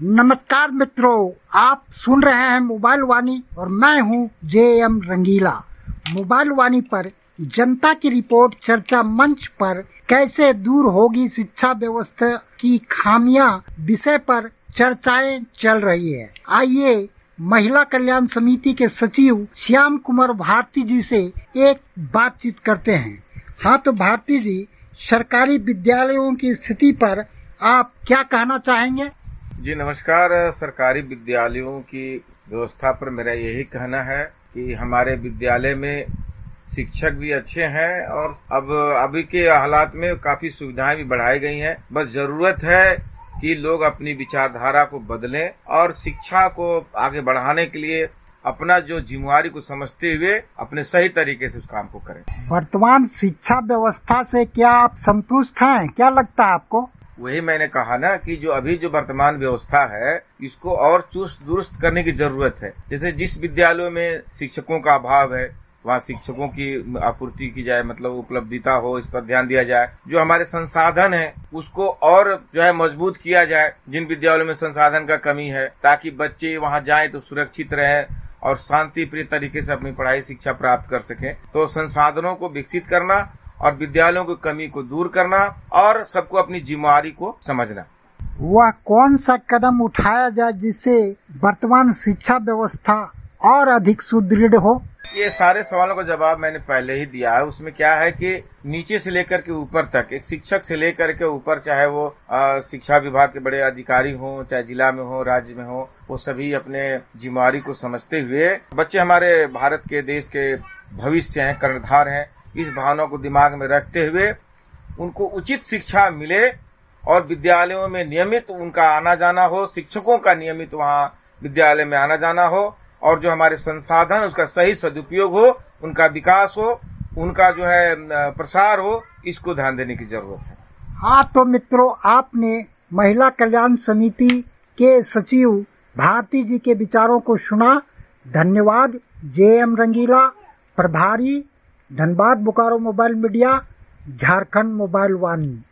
नमस्कार मित्रों, आप सुन रहे हैं मोबाइल वाणी और मैं हूं JM रंगीला। मोबाइल वाणी पर जनता की रिपोर्ट चर्चा मंच पर कैसे दूर होगी शिक्षा व्यवस्था की खामियां विषय पर चर्चाएं चल रही है। आइए महिला कल्याण समिति के सचिव श्याम कुमार भारती जी से एक बातचीत करते हैं। हाँ तो भारती जी, सरकारी विद्यालयों की स्थिति पर आप क्या कहना चाहेंगे? जी नमस्कार। सरकारी विद्यालयों की व्यवस्था पर मेरा यही कहना है कि हमारे विद्यालय में शिक्षक भी अच्छे हैं और अब अभी के हालात में काफी सुविधाएं भी बढ़ाई गई हैं। बस जरूरत है कि लोग अपनी विचारधारा को बदलें और शिक्षा को आगे बढ़ाने के लिए अपना जो जिम्मेवारी को समझते हुए अपने सही तरीके से उस काम को करें। वर्तमान शिक्षा व्यवस्था से क्या आप संतुष्ट हैं? क्या लगता है आपको? वही मैंने कहा ना कि जो वर्तमान व्यवस्था है इसको और चुस्त दुरुस्त करने की जरूरत है। जैसे जिस विद्यालयों में शिक्षकों का अभाव है वहाँ शिक्षकों की आपूर्ति की जाए, मतलब उपलब्धता हो, इस पर ध्यान दिया जाए। जो हमारे संसाधन है उसको और जो है मजबूत किया जाए। जिन विद्यालयों में संसाधन का कमी है ताकि बच्चे वहाँ जाएं तो सुरक्षित रहे और शांति प्रिय तरीके से अपनी पढ़ाई शिक्षा प्राप्त कर सकें। तो संसाधनों को विकसित करना और विद्यालयों की कमी को दूर करना और सबको अपनी जिम्मेवारी को समझना। वह कौन सा कदम उठाया जाए जिससे वर्तमान शिक्षा व्यवस्था और अधिक सुदृढ़ हो? ये सारे सवालों का जवाब मैंने पहले ही दिया है। उसमें क्या है कि नीचे से लेकर के ऊपर तक, एक शिक्षक से लेकर के ऊपर, चाहे वो शिक्षा विभाग के बड़े अधिकारी हों, चाहे जिला में हो, राज्य में हो, वो सभी अपने जिम्मेवारी को समझते हुए, बच्चे हमारे भारत के देश के भविष्य हैं, कर्णधार हैं, इस भावना को दिमाग में रखते हुए उनको उचित शिक्षा मिले और विद्यालयों में नियमित उनका आना जाना हो, शिक्षकों का नियमित वहाँ विद्यालय में आना जाना हो और जो हमारे संसाधन उसका सही सदुपयोग हो, उनका विकास हो, उनका जो है प्रसार हो, इसको ध्यान देने की जरूरत है। हाँ तो मित्रों, आपने महिला कल्याण समिति के सचिव भारती जी के विचारों को सुना। धन्यवाद। JM रंगीला, प्रभारी, Dhanbad Bokaro mobile media, Jharkhand mobile वाणी।